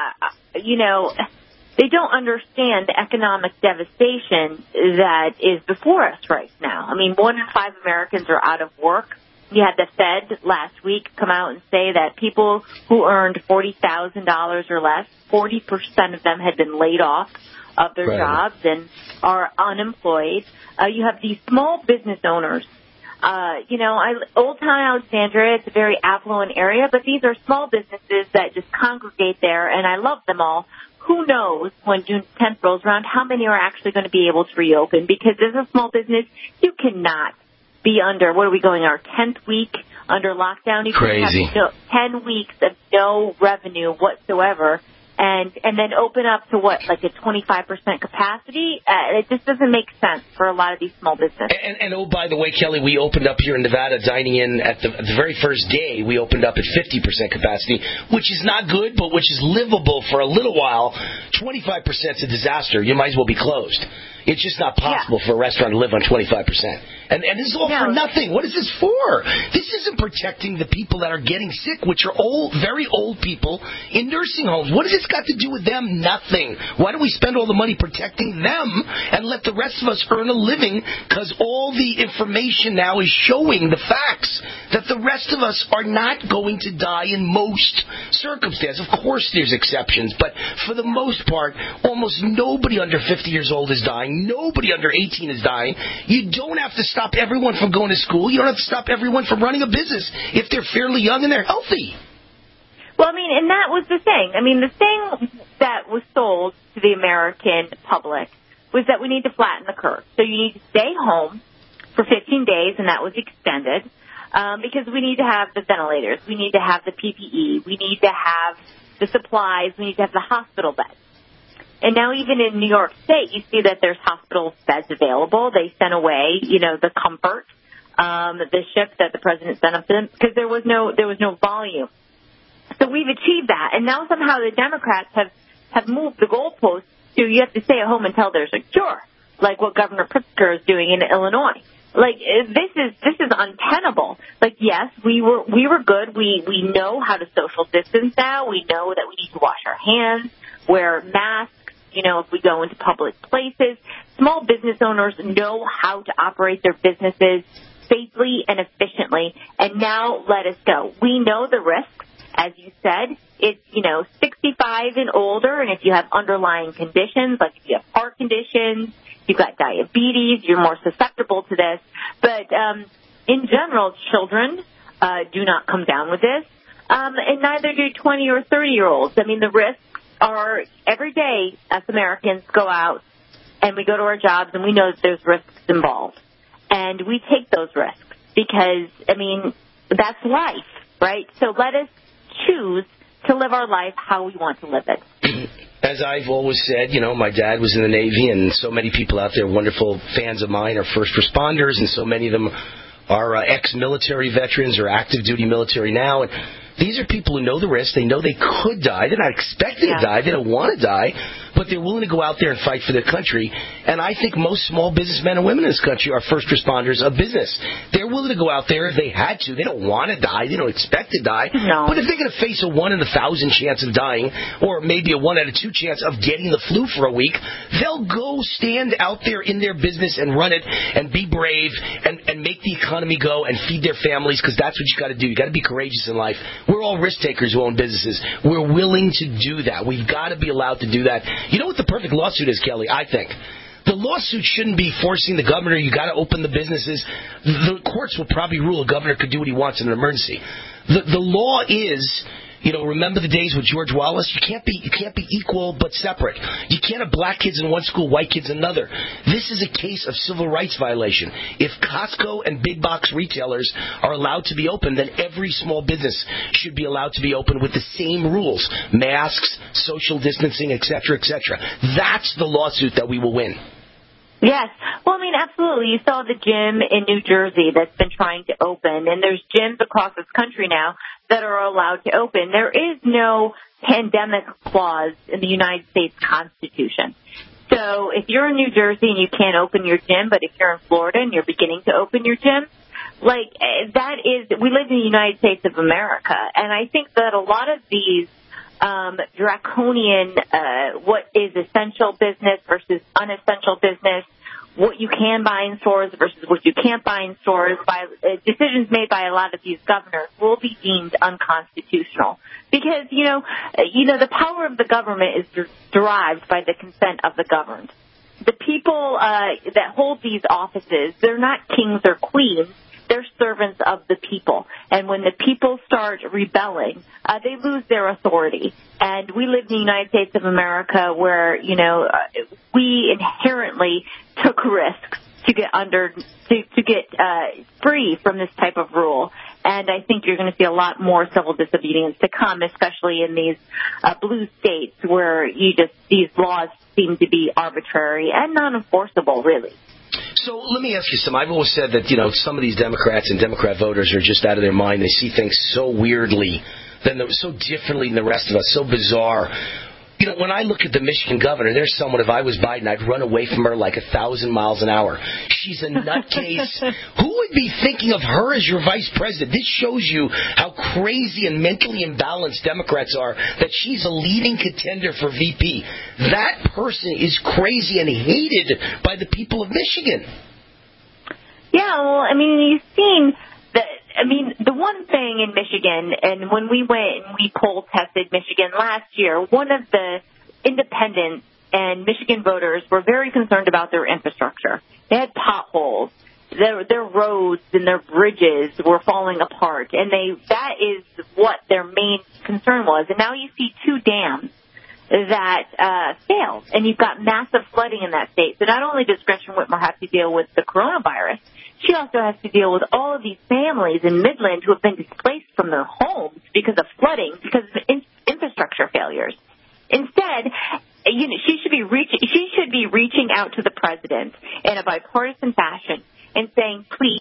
they don't understand the economic devastation that is before us right now. I mean, 1 in 5 Americans are out of work. You had the Fed last week come out and say that people who earned $40,000 or less, 40% of them had been laid off of their jobs and are unemployed. You have these small business owners. Old Town Alexandria, it's a very affluent area, but these are small businesses that just congregate there, and I love them all. Who knows when June 10th rolls around how many are actually going to be able to reopen? Because as a small business, you cannot be under, what are we going, our 10th week under lockdown? You Crazy. Have 10 weeks of no revenue whatsoever, and then open up to what, like a 25% capacity? It just doesn't make sense for a lot of these small businesses. And oh, by the way, Kelly, we opened up here in Nevada, dining in at the very first day, we opened up at 50% capacity, which is not good, but which is livable for a little while. 25% is a disaster. You might as well be closed. It's just not possible for a restaurant to live on 25%. And this is all for nothing. What is this for? This isn't protecting the people that are getting sick, which are old, very old people in nursing homes. What has this got to do with them? Nothing. Why do we spend all the money protecting them and let the rest of us earn a living? Because all the information now is showing the facts that the rest of us are not going to die in most circumstances. Of course there's exceptions, but for the most part, almost nobody under 50 years old is dying. Nobody under 18 is dying. You don't have to stop everyone from going to school. You don't have to stop everyone from running a business if they're fairly young and they're healthy. Well, I mean, and that was the thing. I mean, the thing that was sold to the American public was that we need to flatten the curve. So you need to stay home for 15 days, and that was extended, because we need to have the ventilators. We need to have the PPE. We need to have the supplies. We need to have the hospital beds. And now even in New York State, you see that there's hospital beds available. They sent away, the Comfort, the ship that the president sent up to them, because there was no volume. So we've achieved that. And now somehow the Democrats have moved the goalposts to you have to stay at home until there's a cure. like what Governor Pritzker is doing in Illinois. Like, this is untenable. Like, yes, we were good. We know how to social distance now. We know that we need to wash our hands, wear masks, if we go into public places. Small business owners know how to operate their businesses safely and efficiently, and now let us go. We know the risks, as you said. It's, 65 and older, and if you have underlying conditions, like if you have heart conditions, you've got diabetes, you're more susceptible to this. But in general, children do not come down with this, and neither do 20 or 30-year-olds. I mean, the risks are every day us Americans go out and we go to our jobs and we know that there's risks involved. And we take those risks because, that's life, right? So let us choose to live our life how we want to live it. As I've always said, my dad was in the Navy, and so many people out there, wonderful fans of mine, are first responders, and so many of them are ex-military veterans or active duty military now. And these are people who know the risk. They know they could die. They're not expecting to die. They don't want to die. But they're willing to go out there and fight for their country. And I think most small businessmen and women in this country are first responders of business. They're willing to go out there if they had to. They don't want to die. They don't expect to die. No. But if they're going to face a 1 in 1,000 chance of dying, or maybe a 1 out of 2 chance of getting the flu for a week, they'll go stand out there in their business and run it and be brave and make the economy go and feed their families, because that's what you got to do. You got to be courageous in life. We're all risk takers who own businesses. We're willing to do that. We've got to be allowed to do that. You know what the perfect lawsuit is, Kelly? I think the lawsuit shouldn't be forcing the governor, you got to open the businesses. The courts will probably rule a governor could do what he wants in an emergency. The law is, remember the days with George Wallace? You can't be equal but separate. You can't have black kids in one school, white kids in another. This is a case of civil rights violation. If Costco and big box retailers are allowed to be open, then every small business should be allowed to be open with the same rules: masks, social distancing, etc., etc. That's the lawsuit that we will win. Yes. Well, absolutely. You saw the gym in New Jersey that's been trying to open, and there's gyms across this country now that are allowed to open. There is no pandemic clause in the United States Constitution. So if you're in New Jersey and you can't open your gym, but if you're in Florida and you're beginning to open your gym, we live in the United States of America. And I think that a lot of these draconian, what is essential business versus unessential business, what you can buy in stores versus what you can't buy in stores, by decisions made by a lot of these governors will be deemed unconstitutional. Because, the power of the government is derived by the consent of the governed. The people that hold these offices, they're not kings or queens. They're servants of the people. And when the people start rebelling, they lose their authority. And we live in the United States of America where, we inherently took risks to get free from this type of rule. And I think you're going to see a lot more civil disobedience to come, especially in these blue states where these laws seem to be arbitrary and non-enforceable, really. So let me ask you something. I've always said that, some of these Democrats and Democrat voters are just out of their mind. They see things so weirdly, so differently than the rest of us, so bizarre. When I look at the Michigan governor, there's someone, if I was Biden, I'd run away from her like 1,000 miles an hour. She's a nutcase. Who would be thinking of her as your vice president? This shows you how crazy and mentally imbalanced Democrats are, that she's a leading contender for VP. That person is crazy and hated by the people of Michigan. Yeah, well, you've seen that. The one thing in Michigan, and when we went and we poll tested Michigan last year, one of the independents and Michigan voters were very concerned about their infrastructure. They had potholes. Their roads and their bridges were falling apart, and that is what their main concern was. And now you see 2 dams that failed, and you've got massive flooding in that state. So not only does Gretchen Whitmer have to deal with the coronavirus, she also has to deal with all of these families in Midland who have been displaced from their homes because of flooding, because of infrastructure failures. Instead, she should be reaching out to the president in a bipartisan fashion and saying, please,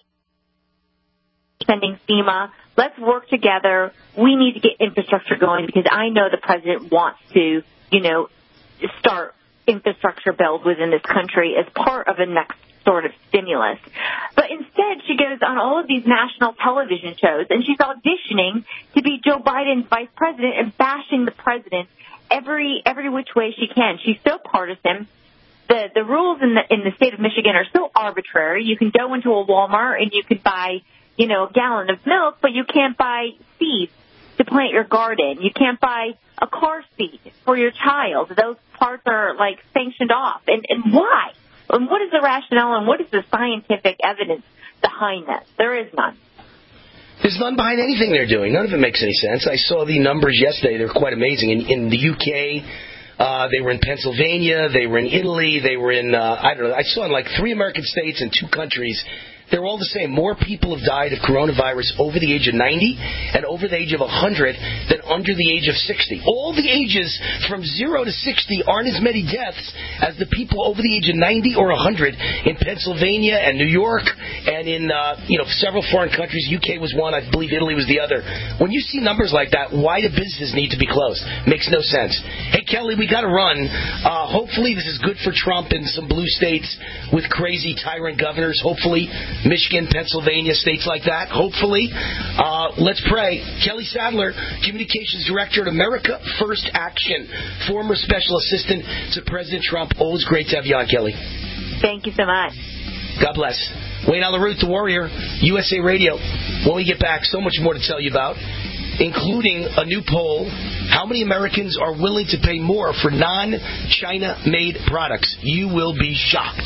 sending FEMA, let's work together. We need to get infrastructure going, because I know the president wants to, start infrastructure build within this country as part of a next sort of stimulus. But instead, she goes on all of these national television shows, and she's auditioning to be Joe Biden's vice president and bashing the president every which way she can. She's so partisan. The rules in the state of Michigan are so arbitrary. You can go into a Walmart and you can buy, a gallon of milk, but you can't buy seeds to plant your garden. You can't buy a car seat for your child. Those parts are, sanctioned off. And why? And what is the rationale and what is the scientific evidence behind this? There is none. There's none behind anything they're doing. None of it makes any sense. I saw the numbers yesterday. They're quite amazing. In the UK, they were in Pennsylvania, they were in Italy, they were in, I saw in 3 American states and 2 countries. They're all the same. More people have died of coronavirus over the age of 90 and over the age of 100 than under the age of 60. All the ages from 0 to 60 aren't as many deaths as the people over the age of 90 or 100 in Pennsylvania and New York and in several foreign countries. UK was one. I believe Italy was the other. When you see numbers like that, why do businesses need to be closed? Makes no sense. Hey, Kelly, we got to run. Hopefully this is good for Trump in some blue states with crazy tyrant governors. Hopefully Michigan, Pennsylvania, states like that, hopefully. Let's pray. Kelly Sadler, Communications Director at America First Action, former Special Assistant to President Trump. Always great to have you on, Kelly. Thank you so much. God bless. Wayne Allyn Root, the Warrior, USA Radio. When we get back, so much more to tell you about, including a new poll. How many Americans are willing to pay more for non-China-made products? You will be shocked.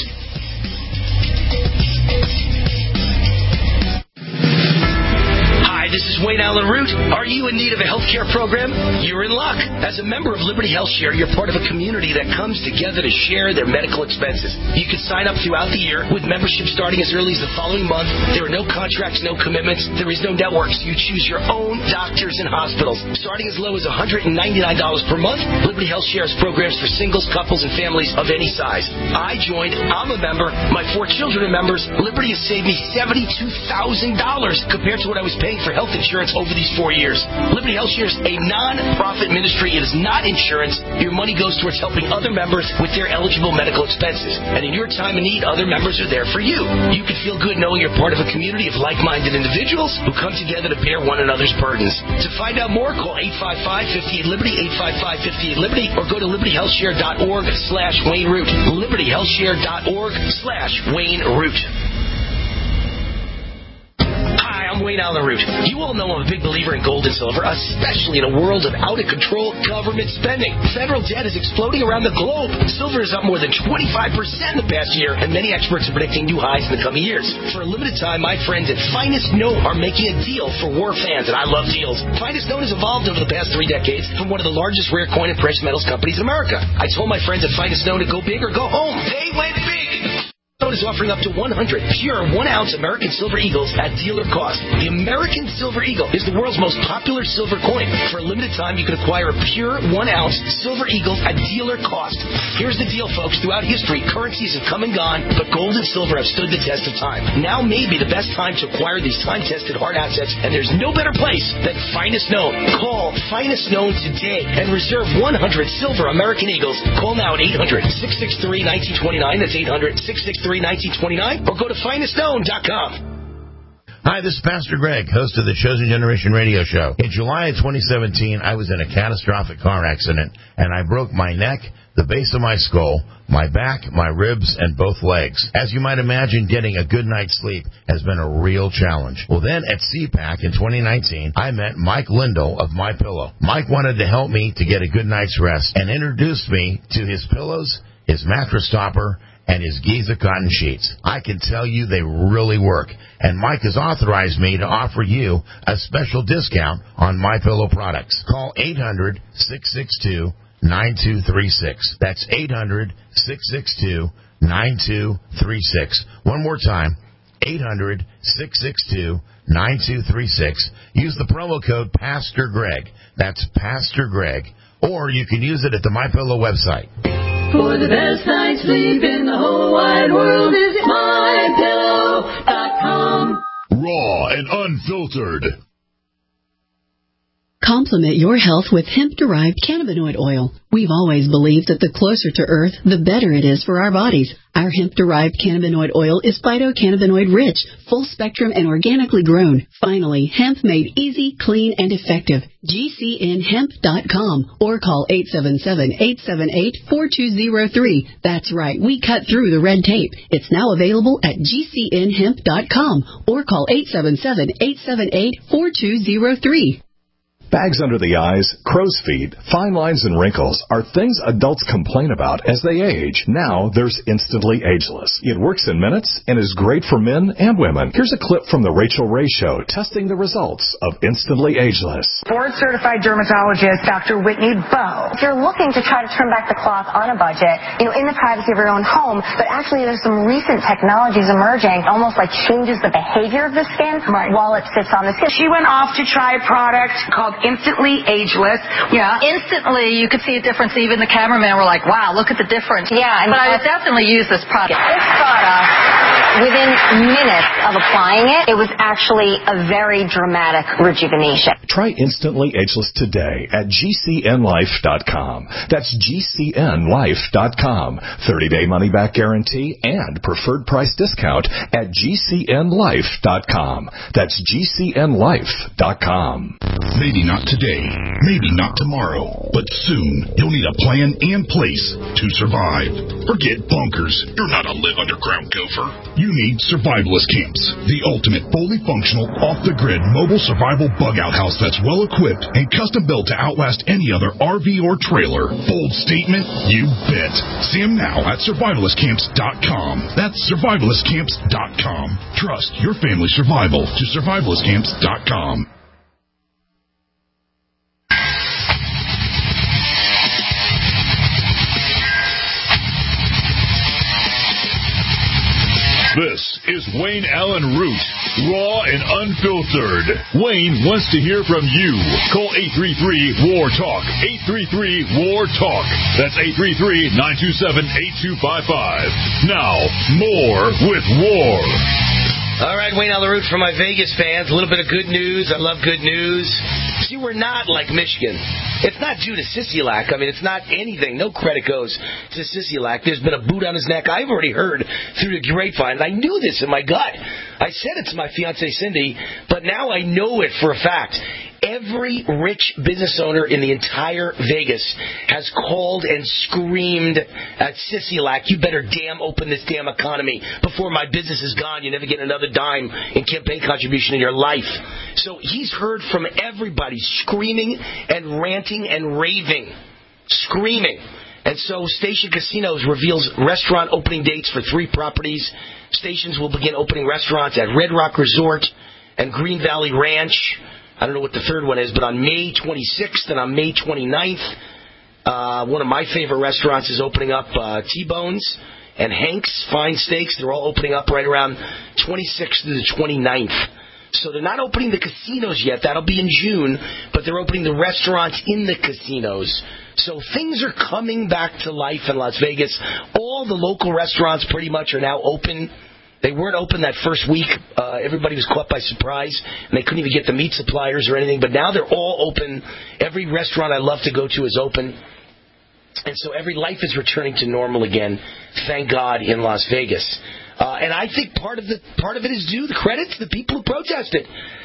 Hi, this is Wayne Allyn Root. Are you in need of a health care program? You're in luck. As a member of Liberty Health Share, you're part of a community that comes together to share their medical expenses. You can sign up throughout the year with membership starting as early as the following month. There are no contracts, no commitments. There is no network, so you choose your own doctors and hospitals. Starting as low as $199 per month, Liberty Health Share has programs for singles, couples, and families of any size. I joined. I'm a member. My 4 children are members. Liberty has saved me $72,000 compared to what I was paying for health insurance over these 4 years. Liberty Health Share is a non-profit ministry. It is not insurance. Your money goes towards helping other members with their eligible medical expenses. And in your time of need, other members are there for you. You can feel good knowing you're part of a community of like-minded individuals who come together to bear one another's burdens. To find out more, call 855-58-LIBERTY, 855-58-LIBERTY, or go to libertyhealthshare.org/Wayne Root. libertyhealthshare.org/Wayne Root. I'm Wayne Allyn Root. You all know I'm a big believer in gold and silver, especially in a world of out-of-control government spending. Federal debt is exploding around the globe. Silver is up more than 25% in the past year, and many experts are predicting new highs in the coming years. For a limited time, my friends at Finest Note are making a deal for war fans, and I love deals. Finest Note has evolved over the past 3 decades from one of the largest rare coin and precious metals companies in America. I told my friends at Finest Note to go big or go home. They went big! Note is offering up to 100 pure 1-ounce American Silver Eagles at dealer cost. The American Silver Eagle is the world's most popular silver coin. For a limited time, you can acquire a pure 1-ounce Silver Eagle at dealer cost. Here's the deal, folks. Throughout history, currencies have come and gone, but gold and silver have stood the test of time. Now may be the best time to acquire these time-tested hard assets, and there's no better place than Finest Known. Call Finest Known today and reserve 100 silver American Eagles. Call now at 800-663-1929. That's 800-663-1929, or go to finestknown.com. Hi, this is Pastor Greg, host of the Chosen Generation radio show. In July of 2017, I was in a catastrophic car accident, and I broke my neck, the base of my skull, my back, my ribs, and both legs. As you might imagine, getting a good night's sleep has been a real challenge. Well, then at CPAC in 2019, I met Mike Lindell of MyPillow. Mike wanted to help me to get a good night's rest and introduced me to his pillows, his mattress topper, and his Giza cotton sheets. I can tell you they really work. And Mike has authorized me to offer you a special discount on MyPillow products. Call 800-662-9236. That's 800-662-9236. One more time, 800-662-9236. Use the promo code Pastor Greg. That's Pastor Greg. Or you can use it at the MyPillow website. For the best night's sleep in the whole wide world, visit MyPillow.com. Raw and unfiltered. Complement your health with hemp-derived cannabinoid oil. We've always believed that the closer to Earth, the better it is for our bodies. Our hemp-derived cannabinoid oil is phytocannabinoid rich, full spectrum, and organically grown. Finally, hemp made easy, clean, and effective. GCNhemp.com or call 877-878-4203. That's right, we cut through the red tape. It's now available at GCNhemp.com or call 877-878-4203. Bags under the eyes, crow's feet, fine lines, and wrinkles are things adults complain about as they age. Now there's Instantly Ageless. It works in minutes and is great for men and women. Here's a clip from the Rachel Ray Show testing the results of Instantly Ageless. Board-certified dermatologist Dr. Whitney Bowe. If you're looking to try to turn back the clock on a budget, in the privacy of your own home, but actually there's some recent technologies emerging, almost like changes the behavior of the skin while it sits on the skin. She went off to try a product called Instantly Ageless. Yeah, instantly you could see a difference. Even the cameramen were like, wow, look at the difference. Yeah. But I would definitely use this product. This product, within minutes of applying it, it was actually a very dramatic rejuvenation. Try Instantly Ageless today at GCNlife.com. That's GCNlife.com. 30-day money-back guarantee and preferred price discount at GCNlife.com. That's GCNlife.com. Maybe not today, maybe not tomorrow, but soon you'll need a plan and place to survive. Forget bunkers. You're not a live underground gopher. You need survivalist camps, the ultimate fully functional, off-the-grid mobile survival bug-out house that's well-equipped and custom-built to outlast any other RV or trailer. Bold statement? You bet. See them now at survivalistcamps.com. That's survivalistcamps.com. Trust your family's survival to survivalistcamps.com. This is Wayne Allen Root, raw and unfiltered. Wayne wants to hear from you. Call 833-WAR-TALK. 833-WAR-TALK. That's 833-927-8255. Now, more with War. All right, Wayne Allen Root for my Vegas fans. A little bit of good news. I love good news. See, we're not like Michigan. It's not due to Sisolak. I mean, it's not anything. No credit goes to Sisolak. There's been a boot on his neck. I've already heard through the grapevine, and I knew this in my gut. I said it to my fiancée, Cindy, but now I know it for a fact. Every rich business owner in the entire Vegas has called and screamed at Sisolak, you better damn open this damn economy before my business is gone. You never get another dime in campaign contribution in your life. So he's heard from everybody screaming and ranting and raving. Screaming. And so Station Casinos reveals restaurant opening dates for 3 properties. Stations will begin opening restaurants at Red Rock Resort and Green Valley Ranch. I don't know what the third one is, but on May 26th and on May 29th, one of my favorite restaurants is opening up, T-Bones and Hank's Fine Steaks. They're all opening up right around 26th to the 29th. So they're not opening the casinos yet. That'll be in June, but they're opening the restaurants in the casinos. So things are coming back to life in Las Vegas. All the local restaurants pretty much are now open. They weren't open that first week. Everybody was caught by surprise, and they couldn't even get the meat suppliers or anything. But now they're all open. Every restaurant I love to go to is open. And so every life is returning to normal again, thank God, in Las Vegas. And I think part of it is due the credit to the people who protested.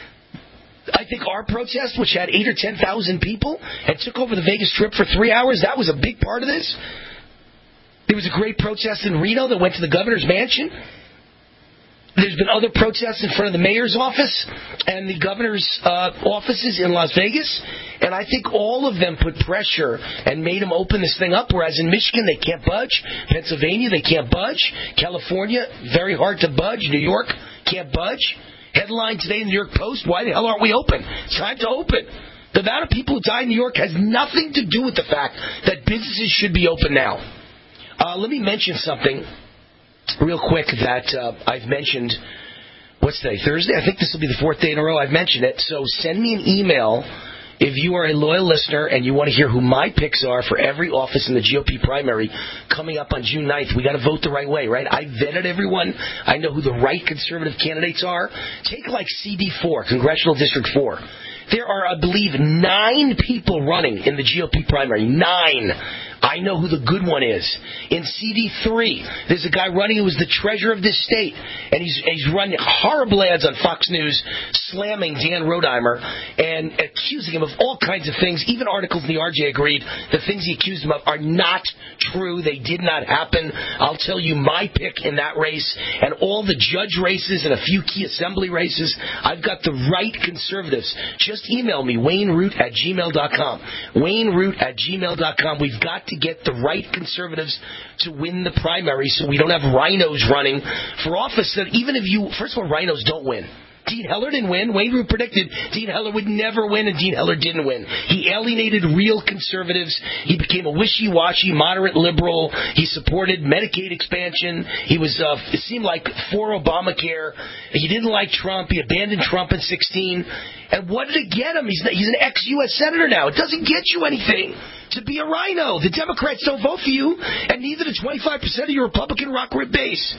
I think our protest, which had 8,000 or 10,000 people and took over the Vegas Strip for 3 hours, that was a big part of this. There was a great protest in Reno that went to the governor's mansion. There's been other protests in front of the mayor's office and the governor's offices in Las Vegas. And I think all of them put pressure and made them open this thing up, whereas in Michigan they can't budge. Pennsylvania, they can't budge. California, very hard to budge. New York, can't budge. Headline today in the New York Post, why the hell aren't we open? It's time to open. The amount of people who died in New York has nothing to do with the fact that businesses should be open now. Let me mention something real quick that I've mentioned. What's today? Thursday? I think this will be the 4th day in a row I've mentioned it. So send me an email if you are a loyal listener and you want to hear who my picks are for every office in the GOP primary coming up on June 9th. We got to vote the right way, right? I vetted everyone. I know who the right conservative candidates are. Take like CD4, Congressional District 4. There are, I believe, 9 people running in the GOP primary. 9. I know who the good one is. In CD3, there's a guy running who was the treasurer of this state, and he's running horrible ads on Fox News, slamming Dan Rodheimer and accusing him of all kinds of things. Even articles in the RJ agreed the things he accused him of are not true. They did not happen. I'll tell you my pick in that race, and all the judge races and a few key assembly races. I've got the right conservatives. Just email me, WayneRoot@gmail.com. WayneRoot@gmail.com. We've got to get the right conservatives to win the primary so we don't have rhinos running for office. That even if you, first of all, rhinos don't win. Dean Heller didn't win. Wayne Root predicted Dean Heller would never win, and Dean Heller didn't win. He alienated real conservatives. He became a wishy-washy, moderate liberal. He supported Medicaid expansion. He was, it seemed like, for Obamacare. He didn't like Trump. He abandoned Trump in 2016. And what did it get him? He's an ex-U.S. senator now. It doesn't get you anything to be a rhino. The Democrats don't vote for you, and neither do 25% of your Republican rock rib base.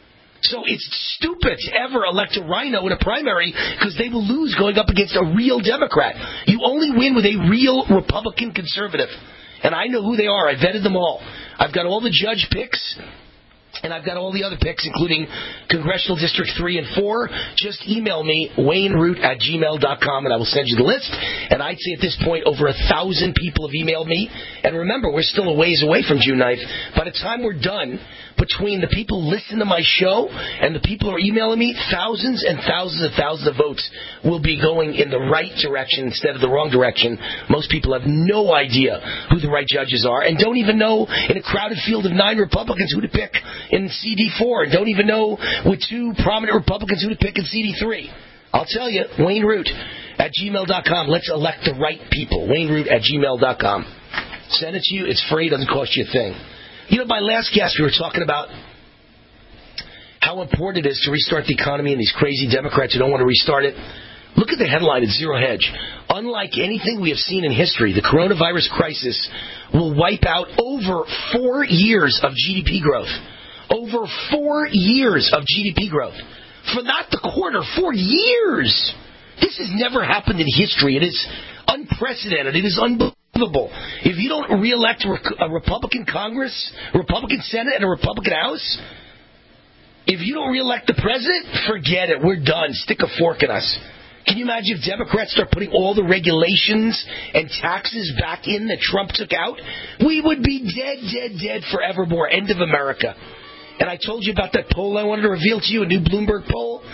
So it's stupid to ever elect a rhino in a primary because they will lose going up against a real Democrat. You only win with a real Republican conservative. And I know who they are. I vetted them all. I've got all the judge picks. And I've got all the other picks, including Congressional District 3 and 4. Just email me, WayneRoot@gmail.com, and I will send you the list. And I'd say at this point, over 1,000 people have emailed me. And remember, we're still a ways away from June 9th. By the time we're done, between the people who listen to my show and the people who are emailing me, thousands and thousands of votes will be going in the right direction instead of the wrong direction. Most people have no idea who the right judges are and don't even know, in a crowded field of 9 Republicans, who to pick in CD4, and don't even know with 2 prominent Republicans who to pick in CD3. I'll tell you, WayneRoot@gmail.com. Let's elect the right people. WayneRoot@gmail.com. Send it to you. It's free. It doesn't cost you a thing. You know, my last guest, we were talking about how important it is to restart the economy and these crazy Democrats who don't want to restart it. Look at the headline at Zero Hedge. Unlike anything we have seen in history, the coronavirus crisis will wipe out over 4 years of GDP growth. Over 4 years of GDP growth. For not the quarter, 4 years. This has never happened in history. It is unprecedented. It is unbelievable. If you don't reelect a Republican Congress, a Republican Senate, and a Republican House, if you don't reelect the president, forget it. We're done. Stick a fork in us. Can you imagine if Democrats start putting all the regulations and taxes back in that Trump took out? We would be dead forevermore. End of America. And I told you about that poll I wanted to reveal to you, a new Bloomberg poll.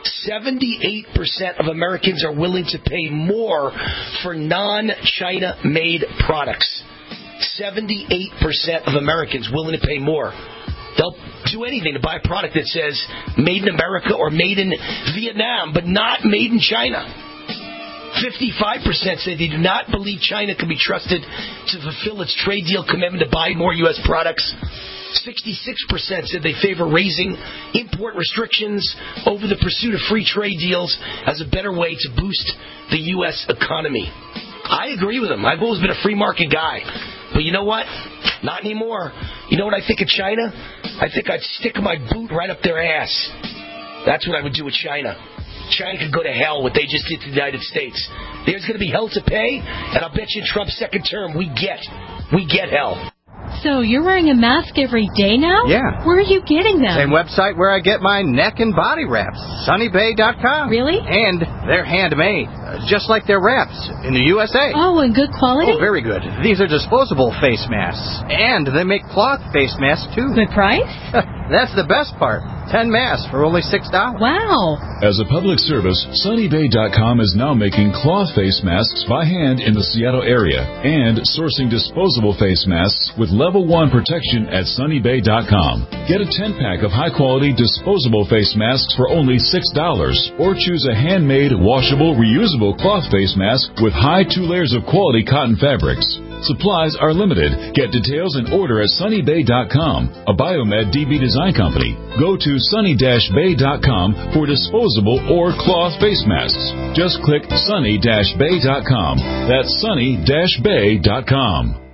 78% of Americans are willing to pay more for non-China made products. 78% of Americans willing to pay more. They'll do anything to buy a product that says made in America or made in Vietnam, but not made in China. 55% say they do not believe China can be trusted to fulfill its trade deal commitment to buy more U.S. products. 66% said they favor raising import restrictions over the pursuit of free trade deals as a better way to boost the U.S. economy. I agree with them. I've always been a free market guy. But you know what? Not anymore. You know what I think of China? I think I'd stick my boot right up their ass. That's what I would do with China. China could go to hell what they just did to the United States. There's going to be hell to pay, and I'll bet you in Trump's second term we get hell. So you're wearing a mask every day now? Yeah. Where are you getting them? Same website where I get my neck and body wraps, SunnyBay.com. Really? And they're handmade, just like their wraps in the USA. Oh, and good quality? Oh, very good. These are disposable face masks, and they make cloth face masks too. Good price? That's the best part. 10 masks for only $6. Wow. As a public service, SunnyBay.com is now making cloth face masks by hand in the Seattle area and sourcing disposable face masks with level 1 protection at SunnyBay.com. Get a 10-pack of high-quality disposable face masks for only $6 or choose a handmade, washable, reusable cloth face mask with high 2 layers of quality cotton fabrics. Supplies are limited. Get details and order at SunnyBay.com, a Biomed DB design company. Go to Sunny-Bay.com for disposable or cloth face masks. Just click Sunny-Bay.com. That's Sunny-Bay.com.